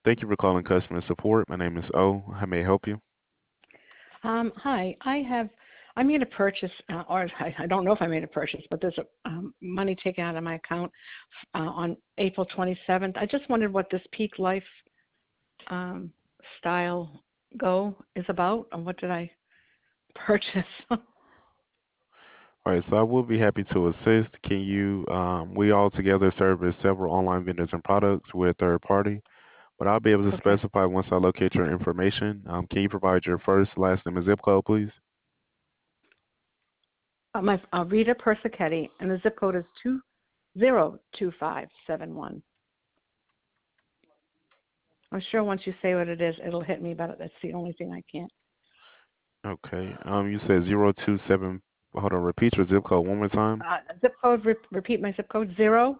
Thank you for calling customer support. My name is O. How may I help you? Hi, I made a purchase, or I don't know if I made a purchase, but there's money taken out of my account on April 27th. I just wondered what this Peak Life um, Style Go is about, and what did I purchase? All right, so I will be happy to assist. We all together service several online vendors and products. We're a third party, but I'll be able to Okay. specify once I locate your information. Can you provide your first, last name, and zip code, please? My Rita Persichetti, and the zip code is 202571. I'm sure once you say what it is, it'll hit me, but that's the only thing I can't. Okay. You said 027. Hold on, repeat your zip code one more time. Zip code, repeat my zip code,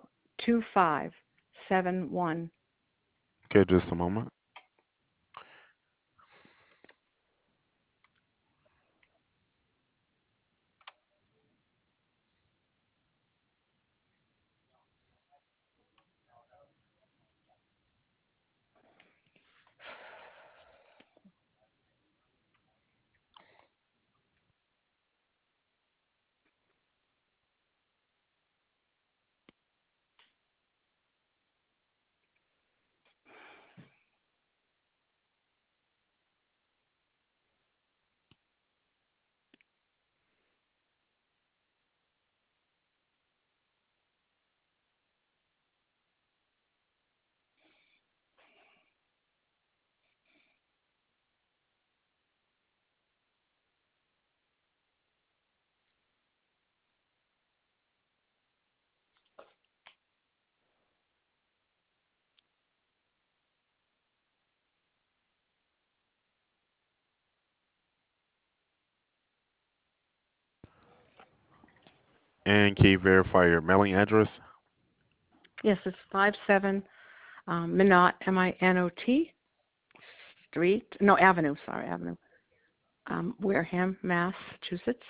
02571. Okay, just a moment. And can you verify your mailing address? Yes, it's 57 Minot, Minot Street, no, Avenue, sorry, Avenue, Wareham, Massachusetts.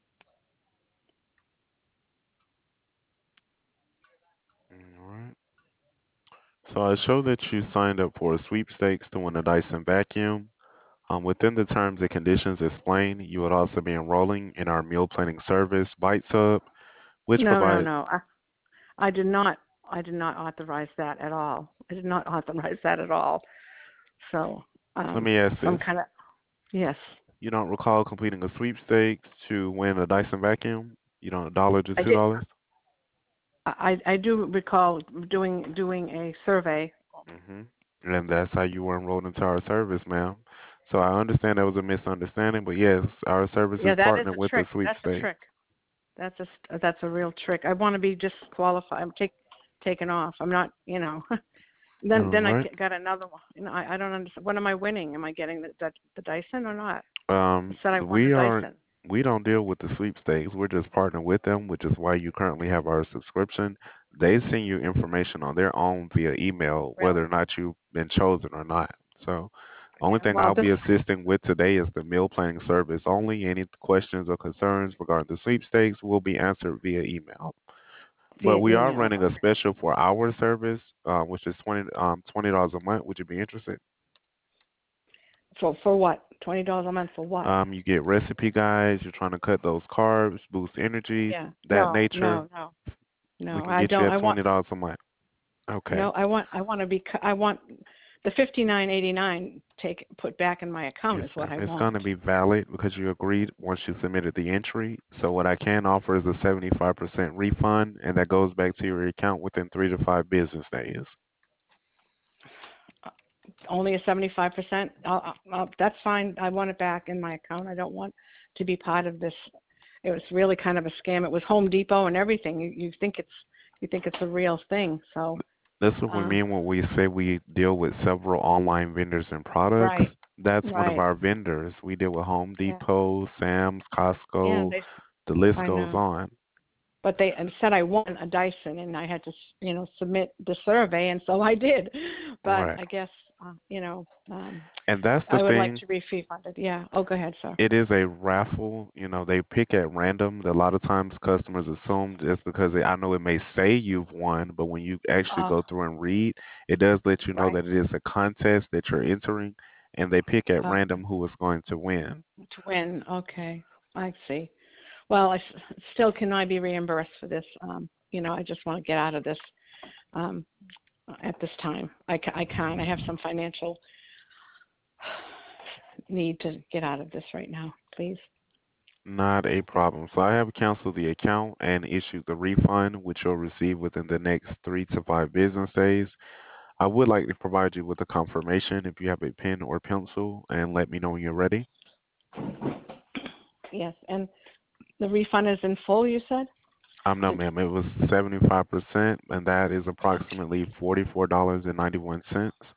All right. So I show that you signed up for a sweepstakes to win a Dyson vacuum. Within the terms and conditions explained, you would also be enrolling in our meal planning service, Bites Hub, which No, no, provides. no. I did not. I did not authorize that at all. I did not authorize that at all. So, Let me ask some this: kind of yes. you don't recall completing a sweepstakes to win a Dyson vacuum? You don't, a dollar to I two did. dollars? I do recall doing a survey. Mm-hmm. And that's how you were enrolled into our service, ma'am. So I understand that was a misunderstanding, but yes, our service Yeah, is that is partnered a with the trick. That's a trick. sweepstakes. That's a real trick. I want to be disqualified. I'm taken off. I'm not. Then All then I right. got another one. I don't understand. What am I winning? Am I getting the Dyson or not? It Um, said I won the we aren't Dyson. we don't deal with the sweepstakes. We're just partnered with them, which is why you currently have our subscription. They send you information on their own via email, Really? whether or not you've been chosen or not. So, only Yeah. thing Well, I'll this be assisting with today is the meal planning service only. Any questions or concerns regarding the sweepstakes will be answered via email. But via we are email. running a Okay. special for our service, which is $20 a month. Would you be interested? For what? $20 a month for what? You get recipe guides. You're trying to cut those carbs, boost energy, Yeah. that No, nature. no, no, We no. can I get you don't. at $20 a month. Okay. No. I want to be. I want the 59.89 put back in my account is Yes, what ma'am. I It's going want. to be valid because you agreed once you submitted the entry. So what I can offer is a 75% refund, and that goes back to your account within 3 to 5 business days. Only a 75%. That's fine. I want it back in my account. I don't want to be part of this. It was really kind of a scam. It was Home Depot and everything. You think it's a real thing. So, That's what we um, mean when we say we deal with several online vendors and right, products. That's one of right. our vendors. We deal with Home Yeah, Depot, Sam's, yeah. Costco, the list I goes know. on. But they and said I won a Dyson, and I had to, submit the survey, and so I did. But Right. I guess you know, And that's the I would like thing. to be refunded. Yeah. Oh, go ahead, sir. It is a raffle. They pick at random. A lot of times customers assume just because I know it may say you've won, but when you actually Oh, go through and read, it does let you know right. that it is a contest that you're entering, and they pick at Oh, random who is going to win. to win. Okay. I see. Well, still can I be reimbursed for this? I just want to get out of this um, at this time. I can't. I have some financial need to get out of this right now, please. Not a problem. So I have canceled the account and issued the refund, which you'll receive within the next 3 to 5 business days. I would like to provide you with a confirmation if you have a pen or pencil and let me know when you're ready. Yes. And the refund is in full, you said? No, ma'am, it was 75%, and that is approximately $44.91.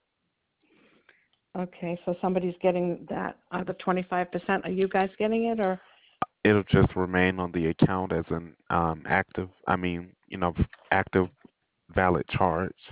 Okay, so somebody's getting that the 25%. Are you guys getting it or It'll just remain on the account as an active, active valid charge.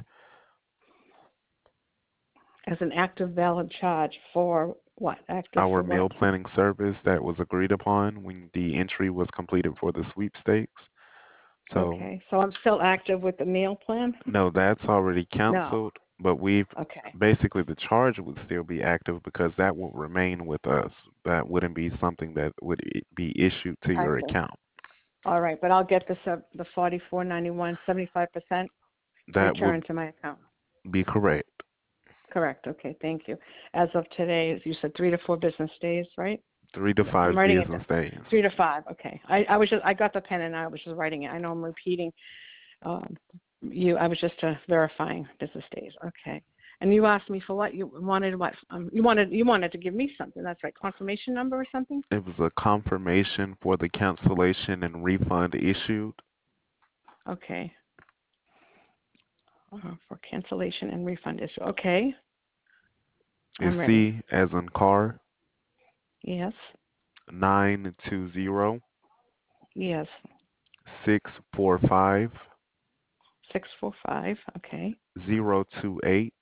as an active valid charge for what? Active Our for what? meal planning service that was agreed upon when the entry was completed for the sweepstakes. So, Okay, so I'm still active with the meal plan? no, that's already No. canceled, but we've Okay, basically the charge would still be active because that will remain with us. That wouldn't be something that would be issued to I your see. account. All right, but I'll get the 44.91, 75% That would returned to my account. be correct. Correct. Okay, thank you. As of today, as you said, 3 to 4 business days, right? Three to I'm five writing it down. business days. 3 to 5. Okay. I got the pen and I was just writing it. I know I'm repeating um, I was just verifying business days. Okay. And you asked me for what you wanted. What you wanted to give me something. That's right. Confirmation number or something. It was a confirmation for the cancellation and refund issued. Okay. For cancellation and refund issue. Okay. Is I'm ready. C as in car Yes. 920 Yes. 645 645. Okay. 028,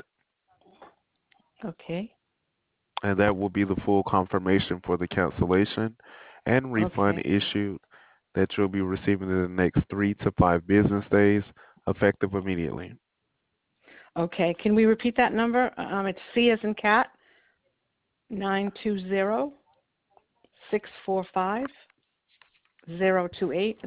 Okay. and that will be the full confirmation for the cancellation and refund Okay. issued that you'll be receiving in the next 3 to 5 business days, effective immediately. Okay. Can we repeat that number? It's C as in cat. 920-645-028.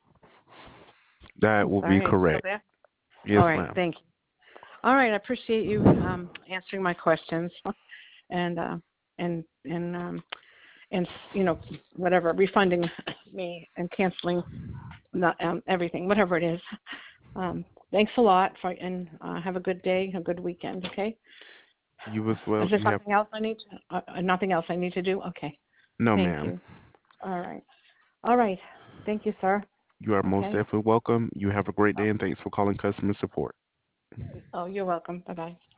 That I'm will be sorry. Are you still correct. there? All Yes, right. ma'am. Thank you. All right. I appreciate you answering my questions and and and um, and whatever refunding me and canceling not everything, whatever it is. Thanks a lot and have a good day, a good weekend. Okay. You as well. Is there You have something else I need to? Nothing else I need to do? Okay. no, Thank ma'am. you. All right. All right. Thank you, sir. You are most Okay. definitely welcome. You have a great Oh, day, and thanks for calling customer support. oh, you're welcome. Bye bye.